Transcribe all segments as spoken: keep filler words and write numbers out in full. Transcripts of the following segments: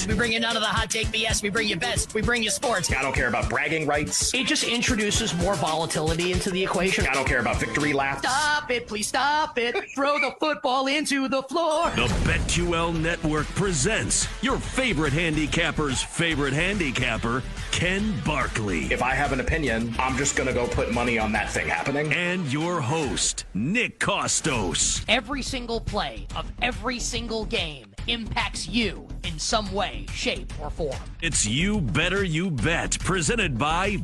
We bring you none of the hot take B S. We bring you bets. We bring you sports. I don't care about bragging rights. It just introduces more volatility into the equation. I don't care about victory laps. Stop it, please stop it. Throw the football into the floor. The BetQL Network presents your favorite handicapper's favorite handicapper, Ken Barkley. If I have an opinion, I'm just going to go put money on that thing happening. And your host, Nick Kostos. Every single play of every single game impacts you in some way, shape, or form. It's You Better You Bet, presented by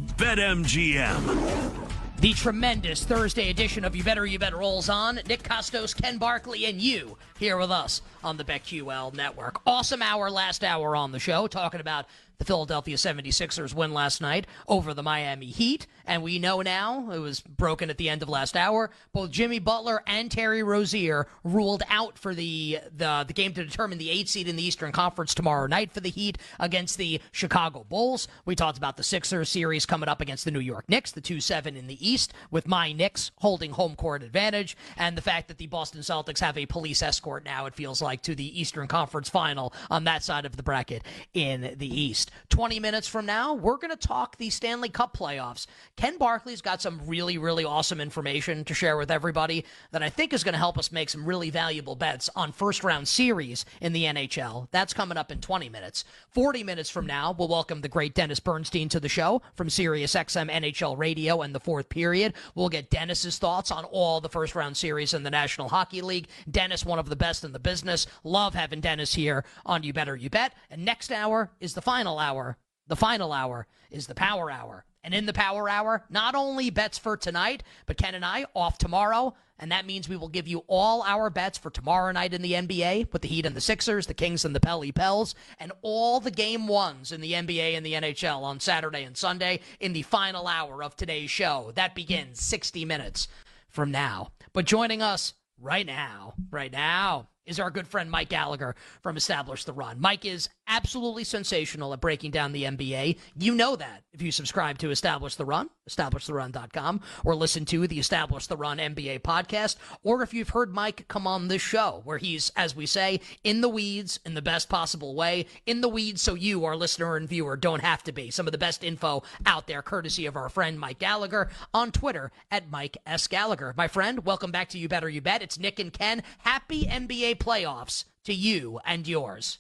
BetMGM. The tremendous Thursday edition of You Better You Bet rolls on. Nick Kostos, Ken Barkley, and you here with us on the BetQL Network. Awesome hour, last hour on the show, talking about the Philadelphia seventy-sixers win last night over the Miami Heat. And we know now, it was broken at the end of last hour, both Jimmy Butler and Terry Rozier ruled out for the, the, the game to determine the eighth seed in the Eastern Conference tomorrow night for the Heat against the Chicago Bulls. We talked about the Sixers series coming up against the New York Knicks, the two seven in the East, with my Knicks holding home court advantage, and the fact that the Boston Celtics have a police escort now, it feels like, to the Eastern Conference final on that side of the bracket in the East. twenty minutes from now, we're going to talk the Stanley Cup playoffs. Ken Barkley's got some really, really awesome information to share with everybody that I think is going to help us make some really valuable bets on first-round series in the N H L. That's coming up in twenty minutes. forty minutes from now, we'll welcome the great Dennis Bernstein to the show from SiriusXM N H L Radio and the fourth period. We'll get Dennis's thoughts on all the first-round series in the National Hockey League. Dennis, one of the best in the business. Love having Dennis here on You Better You Bet. And next hour is the final hour. The final hour is the Power Hour. And in the Power Hour, not only bets for tonight, but Ken and I off tomorrow. And that means we will give you all our bets for tomorrow night in the N B A with the Heat and the Sixers, the Kings and the Pelly Pels, and all the game ones in the N B A and the N H L on Saturday and Sunday in the final hour of today's show. That begins sixty minutes from now. But joining us right now, right now, is our good friend Mike Gallagher from Establish the Run. Mike is absolutely sensational at breaking down the N B A. You know that if you subscribe to Establish the Run, establish the run dot com, or listen to the Establish the Run N B A podcast, or if you've heard Mike come on this show, where he's, as we say, in the weeds in the best possible way, in the weeds so you, our listener and viewer, don't have to be. Some of the best info out there, courtesy of our friend Mike Gallagher on Twitter at Mike S. Gallagher. My friend, welcome back to You Better You Bet. It's Nick and Ken. Happy N B A playoffs to you and yours.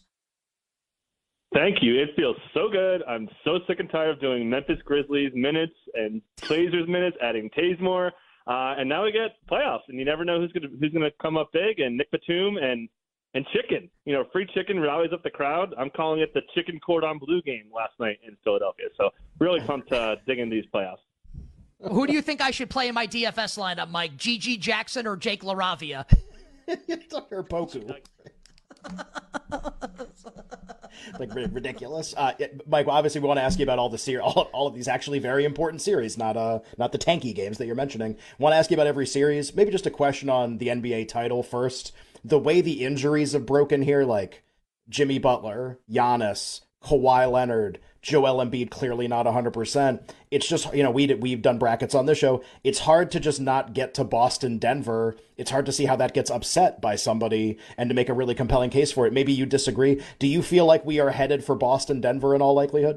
Thank you. It feels so good. I'm so sick and tired of doing Memphis Grizzlies minutes and Blazers minutes, adding Tasemore, uh, and now we get playoffs, and you never know who's going to who's going to come up big. And Nick Batum and and chicken, you know, free chicken rallies up the crowd. I'm calling it the chicken cordon bleu game last night in Philadelphia. So really pumped to uh, dig into these playoffs. Who do you think I should play in my D F S lineup, Mike? Gigi Jackson or Jake LaRavia? Or Poku. Like ridiculous. Uh, Mike, obviously we want to ask you about all the ser- all, all of these actually very important series, not uh not the tanky games that you're mentioning. Want to ask you about every series. Maybe just a question on the N B A title first. The way the injuries have broken here, like Jimmy Butler, Giannis, Kawhi Leonard, Joel Embiid clearly not one hundred percent. It's just, you know, we, we've done brackets on this show. It's hard to just not get to Boston, Denver. It's hard to see how that gets upset by somebody and to make a really compelling case for it. Maybe you disagree. Do you feel like we are headed for Boston, Denver in all likelihood?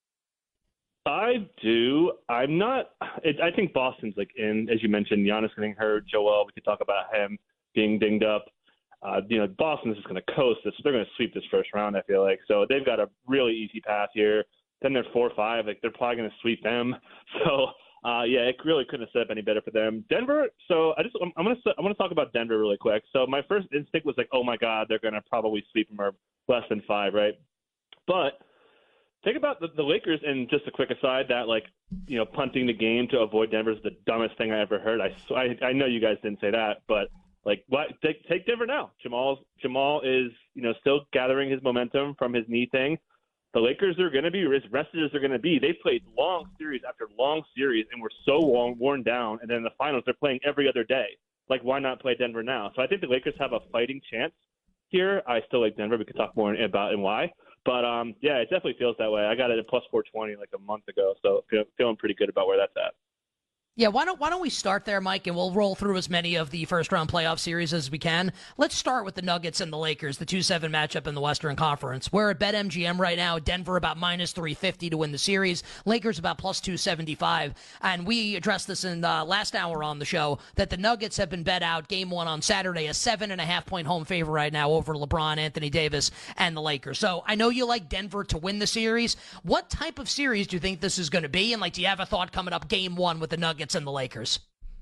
I do. I'm not. It, I think Boston's like in, as you mentioned, Giannis getting hurt, Joel, we could talk about him being dinged up. Uh, you know, Boston is just going to coast this. They're going to sweep this first round, I feel like. So they've got a really easy path here. Then they're four or five. Like, they're probably going to sweep them. So, uh, yeah, it really couldn't have set up any better for them. Denver, so I just, I'm, I'm going to I'm going to talk about Denver really quick. So my first instinct was like, oh, my God, they're going to probably sweep them or less than five, right? But think about the, the Lakers, and just a quick aside, that, like, you know, punting the game to avoid Denver is the dumbest thing I ever heard. I, I, I know you guys didn't say that, but – Like, what? Take, take Denver now. Jamal Jamal is, you know, still gathering his momentum from his knee thing. The Lakers are going to be as rested as they're going to be. They played long series after long series and were so long, worn down. And then in the finals, they're playing every other day. Like, why not play Denver now? So I think the Lakers have a fighting chance here. I still like Denver. We could talk more about and why. But, um, yeah, it definitely feels that way. I got it at plus four twenty like a month ago, so feel, feeling pretty good about where that's at. Yeah, why don't why don't we start there, Mike, and we'll roll through as many of the first round playoff series as we can. Let's start with the Nuggets and the Lakers, the two seven matchup in the Western Conference. We're at BetMGM right now. Denver about minus three fifty to win the series. Lakers about plus two seventy-five. And we addressed this in the last hour on the show that the Nuggets have been bet out game one on Saturday, a seven and a half point home favor right now over LeBron, Anthony Davis, and the Lakers. So I know you like Denver to win the series. What type of series do you think this is going to be? And like, do you have a thought coming up game one with the Nuggets and the Lakers?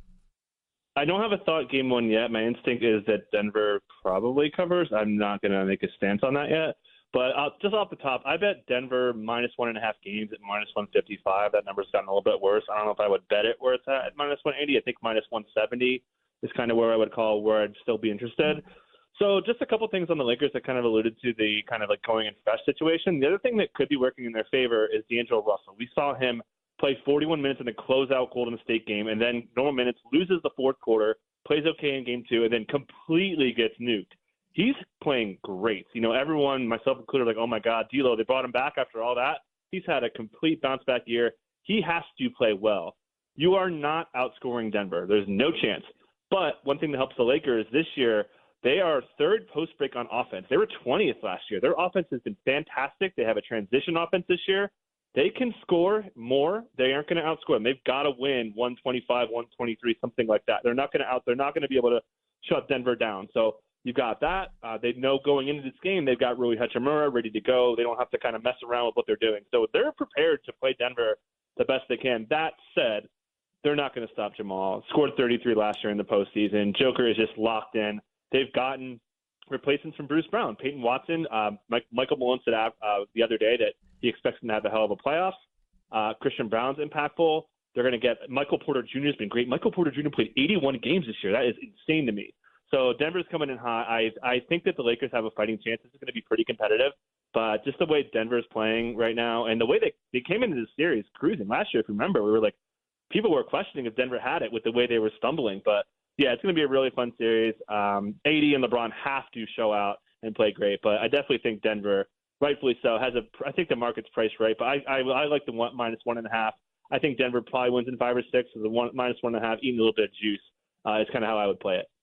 I don't have a thought game one yet. My instinct is that Denver probably covers. I'm not going to make a stance on that yet. But uh, just off the top, I bet Denver minus one and a half games at minus one fifty-five. That number's gotten a little bit worse. I don't know if I would bet it where it's at at minus one eighty. I think minus one seventy is kind of where I would call where I'd still be interested. So just a couple things on the Lakers that kind of alluded to the kind of like going in fresh situation. The other thing that could be working in their favor is D'Angelo Russell. We saw him play forty-one minutes in the closeout Golden State game, and then normal minutes, loses the fourth quarter, plays okay in game two, and then completely gets nuked. He's playing great. You know, everyone, myself included, like, oh my God, D'Lo, they brought him back after all that. He's had a complete bounce back year. He has to play well. You are not outscoring Denver. There's no chance. But one thing that helps the Lakers this year, they are third post break on offense. They were twentieth last year. Their offense has been fantastic. They have a transition offense this year. They can score more. They aren't going to outscore them. They've got to win one twenty-five, one twenty-three, something like that. They're not going to out. They're not going to be able to shut Denver down. So you've got that. Uh, they know going into this game, they've got Rui Hachimura ready to go. They don't have to kind of mess around with what they're doing. So they're prepared to play Denver the best they can. That said, they're not going to stop Jamal. Scored thirty-three last year in the postseason. Joker is just locked in. They've gotten replacements from Bruce Brown. Peyton Watson, uh, Mike, Michael Malone said uh, the other day that he expects them to have a hell of a playoffs. Uh, Christian Brown's impactful. They're going to get Michael Porter Junior has been great. Michael Porter Junior played eighty-one games this year. That is insane to me. So Denver's coming in hot. I I think that the Lakers have a fighting chance. This is going to be pretty competitive. But just the way Denver's playing right now and the way they, they came into the series cruising last year, if you remember, we were like, people were questioning if Denver had it with the way they were stumbling. But, yeah, it's going to be a really fun series. Um, A D and LeBron have to show out and play great. But I definitely think Denver, rightfully so, has a – I think the market's priced right. But I, I, I like the one, minus one and a half. I think Denver probably wins in five or six. So the one, minus one and a half, eating a little bit of juice uh, is kind of how I would play it.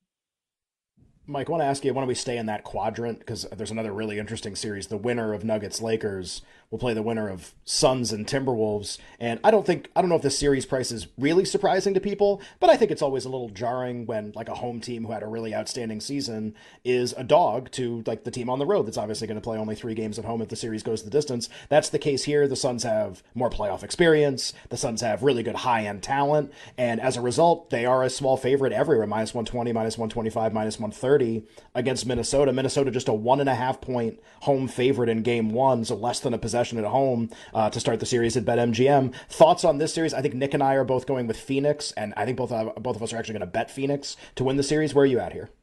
Mike, I want to ask you, why don't we stay in that quadrant? Because there's another really interesting series. The winner of Nuggets-Lakers will play the winner of Suns and Timberwolves. And I don't think, I don't know if this series price is really surprising to people, but I think it's always a little jarring when like a home team who had a really outstanding season is a dog to like the team on the road that's obviously going to play only three games at home if the series goes the distance. That's the case here. The Suns have more playoff experience. The Suns have really good high-end talent. And as a result, they are a small favorite everywhere, minus one twenty, minus one twenty-five, minus one thirty against Minnesota. Minnesota just a one and a half point home favorite in game one, so less than a possession at home uh, to start the series at BetMGM. Thoughts on this series? I think Nick and I are both going with Phoenix, and I think both uh, both of us are actually going to bet Phoenix to win the series. Where are you at here?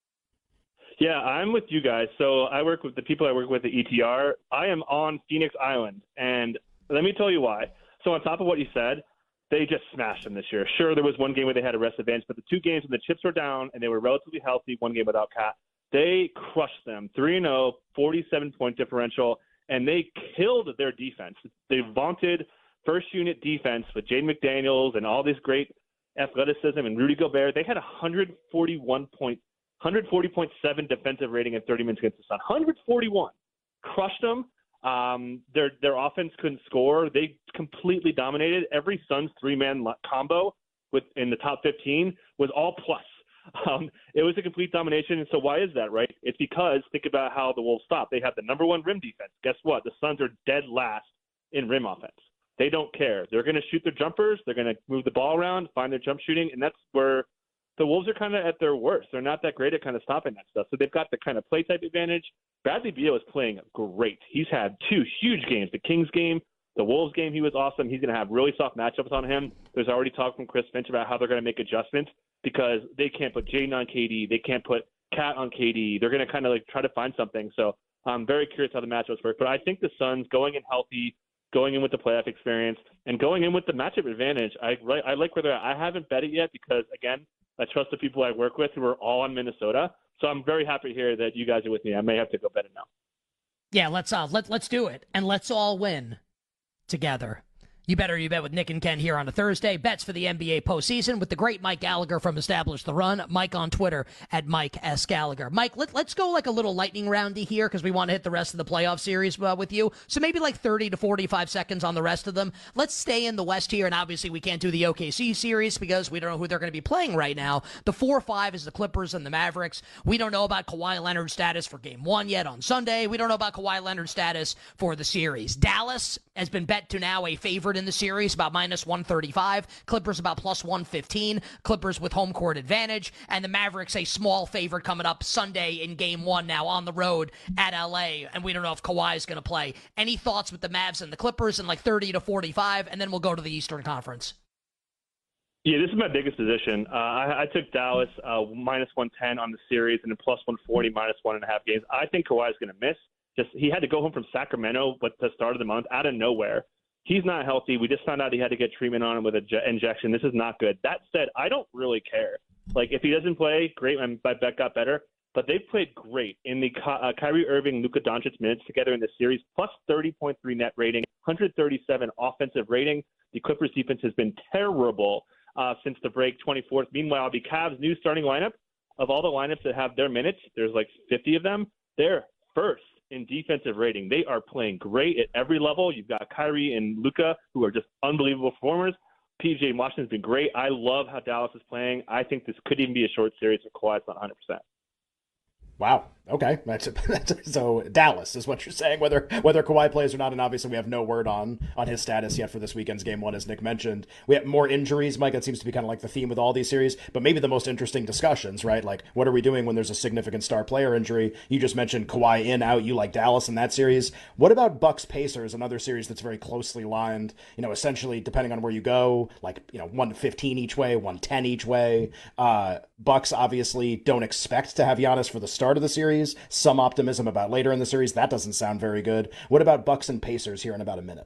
Yeah, I'm with you guys. So I work with the people I work with at E T R. I am on Phoenix Island, and let me tell you why. So on top of what you said, they just smashed them this year. Sure, there was one game where they had a rest advantage, but the two games when the chips were down and they were relatively healthy, one game without Cat, they crushed them. three and oh, forty-seven point differential, and they killed their defense. They vaunted first-unit defense with Jaden McDaniels and all this great athleticism and Rudy Gobert. They had a one forty-one point, one forty point seven defensive rating in thirty minutes against the Sun. one forty-one. Crushed them. Um, their their offense couldn't score. They completely dominated. Every Suns three-man combo with in the top fifteen was all plus. Um, it was a complete domination. And so why is that, right? It's because think about how the Wolves stop. They have the number one rim defense. Guess what? The Suns are dead last in rim offense. They don't care. They're going to shoot their jumpers. They're going to move the ball around, find their jump shooting, and that's where the Wolves are kind of at their worst. They're not that great at kind of stopping that stuff. So they've got the kind of play type advantage. Bradley Beal is playing great. He's had two huge games. The Kings game, the Wolves game, he was awesome. He's going to have really soft matchups on him. There's already talk from Chris Finch about how they're going to make adjustments because they can't put Jaden on K D. They can't put Cat on K D. They're going to kind of like try to find something. So I'm very curious how the matchups work. But I think the Suns going in healthy, going in with the playoff experience, and going in with the matchup advantage, I, I like where they're at. I haven't bet it yet because, again, I trust the people I work with who are all in Minnesota. So I'm very happy here that you guys are with me. I may have to go bet it now. Yeah, let's uh, let let's do it, and let's all win together. You Better You Bet with Nick and Ken here on a Thursday. Bets for the N B A postseason with the great Mike Gallagher from Establish the Run. Mike on Twitter at Mike S. Gallagher. Mike, let, let's go like a little lightning roundy here because we want to hit the rest of the playoff series uh, with you. So maybe like thirty to forty-five seconds on the rest of them. Let's stay in the West here, and obviously we can't do the O K C series because we don't know who they're going to be playing right now. The four five is the Clippers and the Mavericks. We don't know about Kawhi Leonard's status for game one yet on Sunday. We don't know about Kawhi Leonard's status for the series. Dallas has been bet to now a favorite in the series, about minus one thirty-five. Clippers about plus one fifteen. Clippers with home court advantage. And the Mavericks a small favorite coming up Sunday in game one now on the road at L A. And we don't know if Kawhi is going to play. Any thoughts with the Mavs and the Clippers in like thirty to forty-five? And then we'll go to the Eastern Conference. Yeah, this is my biggest position. Uh, I, I took Dallas uh, minus one ten on the series and then plus one forty, minus one and a half games. I think Kawhi is going to miss. Just he had to go home from Sacramento at the start of the month out of nowhere. He's not healthy. We just found out he had to get treatment on him with an j- injection. This is not good. That said, I don't really care. Like, if he doesn't play, great. My bet got better. But they've played great in the uh, Kyrie Irving, Luka Doncic minutes together in the series, plus thirty point three net rating, one thirty-seven offensive rating. The Clippers defense has been terrible uh, since the break, twenty-fourth. Meanwhile, the Cavs' new starting lineup, of all the lineups that have their minutes, there's like fifty of them, they're first in defensive rating. They are playing great at every level. You've got Kyrie and Luka, who are just unbelievable performers. P J Washington's been great. I love how Dallas is playing. I think this could even be a short series if Kawhi's not one hundred percent. Wow. Okay. That's, that's so Dallas is what you're saying, whether whether Kawhi plays or not, and obviously we have no word on on his status yet for this weekend's game one, as Nick mentioned. We have more injuries, Mike. That seems to be kind of like the theme with all these series, but maybe the most interesting discussions, right? Like, what are we doing when there's a significant star player injury? You just mentioned Kawhi in, out. You like Dallas in that series. What about Bucks Pacers, another series that's very closely lined, you know, essentially depending on where you go, like, you know, one fifteen each way, one ten each way. Uh, Bucks obviously don't expect to have Giannis for the start of the series. Some optimism about later in the series. That doesn't sound very good. What about Bucks and Pacers here in about a minute?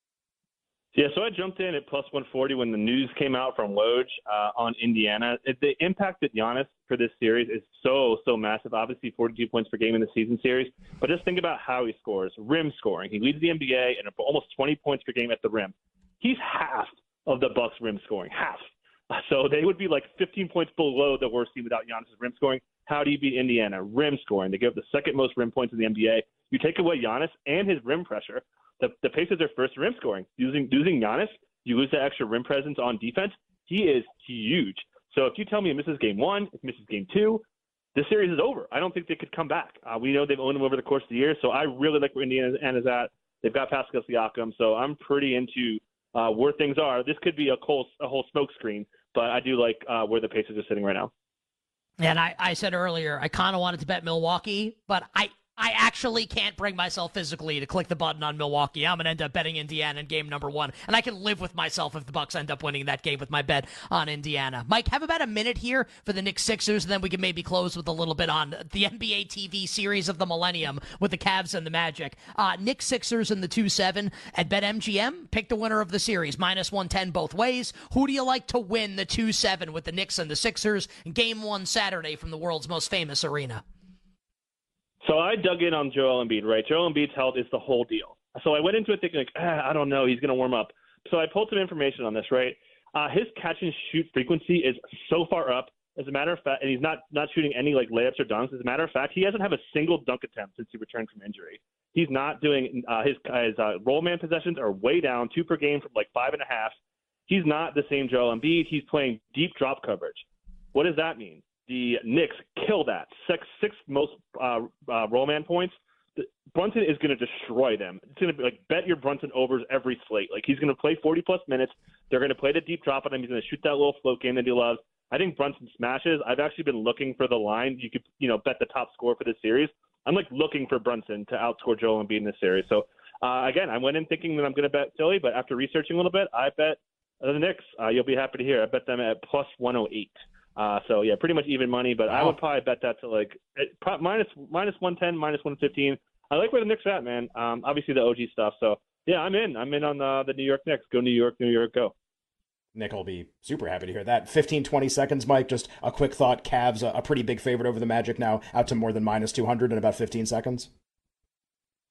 Yeah, so I jumped in at plus one forty when the news came out from Woj uh, on Indiana. It, the impact that Giannis for this series is so, so massive. Obviously, forty-two points per game in the season series. But just think about how he scores. Rim scoring. He leads the N B A in almost twenty points per game at the rim. He's half of the Bucks' rim scoring. Half. So they would be like fifteen points below the worst team without Giannis' rim scoring. How do you beat Indiana? Rim scoring. They give up the second most rim points in the N B A. You take away Giannis and his rim pressure. The, the Pacers are first rim scoring. Using losing Giannis, you lose that extra rim presence on defense. He is huge. So if you tell me he misses game one, if he misses game two, this series is over. I don't think they could come back. Uh, we know they've owned him over the course of the year, so I really like where Indiana's at. They've got Pascal Siakam, so I'm pretty into uh, where things are. This could be a whole, a whole smoke screen, but I do like uh, where the Pacers are sitting right now. And I, I said earlier, I kind of wanted to bet Milwaukee, but I, I actually can't bring myself physically to click the button on Milwaukee. I'm going to end up betting Indiana in game number one, and I can live with myself if the Bucks end up winning that game with my bet on Indiana. Mike, have about a minute here for the Knicks Sixers, and then we can maybe close with a little bit on the N B A T V series of the millennium with the Cavs and the Magic. Uh, Knicks Sixers in the two seven at BetMGM. Pick the winner of the series, minus one ten both ways. Who do you like to win the two seven with the Knicks and the Sixers? Game one Saturday from the world's most famous arena. So I dug in on Joel Embiid, right? Joel Embiid's health is the whole deal. So I went into it thinking, like, ah, I don't know, he's going to warm up. So I pulled some information on this, right? Uh, his catch and shoot frequency is so far up. As a matter of fact, and he's not not shooting any like layups or dunks. As a matter of fact, he hasn't had a single dunk attempt since he returned from injury. He's not doing uh, his his uh, roll man possessions are way down, two per game from like five and a half. He's not the same Joel Embiid. He's playing deep drop coverage. What does that mean? The Knicks kill that. Six, six most uh, uh, roll man points. The, Brunson is going to destroy them. It's going to be like bet your Brunson overs every slate. Like he's going to play forty plus minutes. They're going to play the deep drop on him. He's going to shoot that little float game that he loves. I think Brunson smashes. I've actually been looking for the line. You could, you know, bet the top score for this series. I'm like looking for Brunson to outscore Joel Embiid in this series. So uh, again, I went in thinking that I'm going to bet Philly, but after researching a little bit, I bet the Knicks. Uh, you'll be happy to hear. I bet them at plus one oh eight. Uh, so yeah, pretty much even money, but wow. I would probably bet that to like at, minus minus one ten, minus one fifteen. I like where the Knicks are at, man. Um, obviously the O G stuff. So yeah, I'm in. I'm in on the, the New York Knicks. Go New York, New York, go. Nick will be super happy to hear that. fifteen, twenty seconds, Mike. Just a quick thought. Cavs, a, a pretty big favorite over the Magic now, out to more than minus two hundred in about fifteen seconds.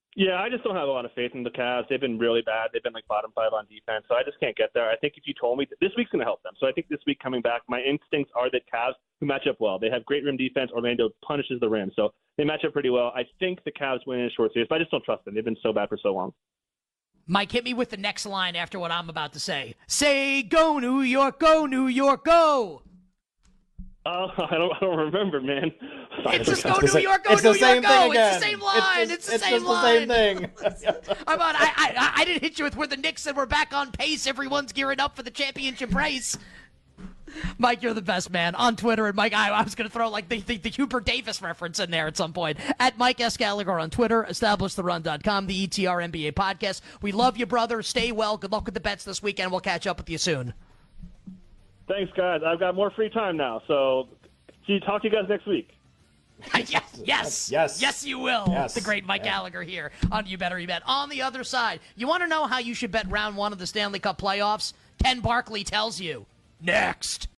Yeah, I just don't have a lot of faith in the Cavs. They've been really bad. They've been like bottom five on defense, so I just can't get there. I think if you told me that this week's going to help them, so I think this week coming back, my instincts are that Cavs who match up well. They have great rim defense. Orlando punishes the rim, so they match up pretty well. I think the Cavs win in a short series, but I just don't trust them. They've been so bad for so long. Mike, hit me with the next line after what I'm about to say. Say, go, New York, go, New York, go. Oh, I don't, I don't remember, man. It's just go New sa- York, go it's New the same York, go. thing again. It's the same line. It's, It's, just, the it's same just line. the same thing. How about I, I? I didn't hit you with where the Knicks said we're back on pace. Everyone's gearing up for the championship race. Mike, you're the best, man. On Twitter, and Mike, I, I was going to throw like the, the, the Hubert Davis reference in there at some point. At Mike S. Gallagher on Twitter, establish the run dot com, the E T R N B A podcast. We love you, brother. Stay well. Good luck with the bets this weekend. We'll catch up with you soon. Thanks, guys. I've got more free time now, so see, talk to you guys next week. yes, yes, Yes. yes, you will. Yes. The great Mike Yeah. Gallagher here on You Better You Bet. On the other side, you want to know how you should bet round one of the Stanley Cup playoffs? Ken Barkley tells you. Next.